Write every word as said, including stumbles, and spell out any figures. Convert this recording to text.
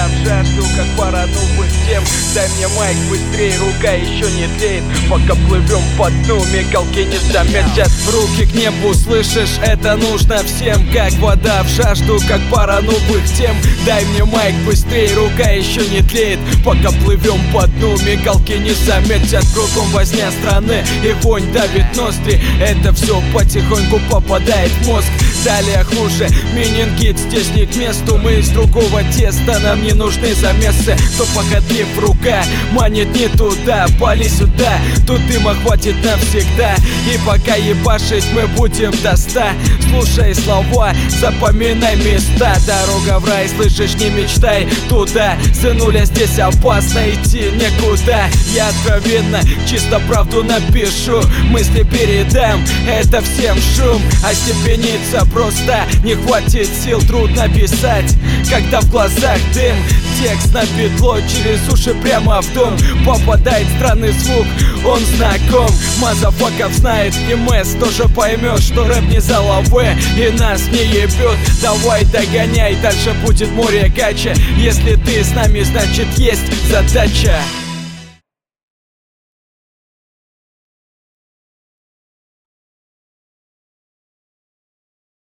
в жажду, как пара новых тем. Дай мне майк быстрее, рука еще не тлеет. Пока плывем по дну, мигалки не заметят. Руки к небу, слышишь, это нужно всем. Как вода в жажду, как пара новых тем. Дай мне майк быстрее, рука еще не тлеет. Пока плывем по дну, мигалки не заметят. Кругом возня страны и вонь давит ноздри. Это все потихоньку попадает в мозг. Далее хуже, менингит здесь не к месту. Мы из другого теста, нам не нужны замесы. Кто похотлив, рука манит не туда. Пали сюда, тут дыма хватит навсегда. И пока ебашить мы будем до ста. Слушай слова, запоминай места. Дорога в рай, слышишь, не мечтай туда. Сынуля, здесь опасно идти некуда. Я откровенно, чисто правду напишу. Мысли передам, это всем шум. Остепениться просто не хватит сил, трудно писать, когда в глазах дым. Текст на петло, через уши прямо в дом попадает странный звук, он знаком. Мазафаков знает, и Мэс тоже поймет, что рэп не за лаве и нас не ебет. Давай догоняй, дальше будет море гача. Если ты с нами, значит есть задача.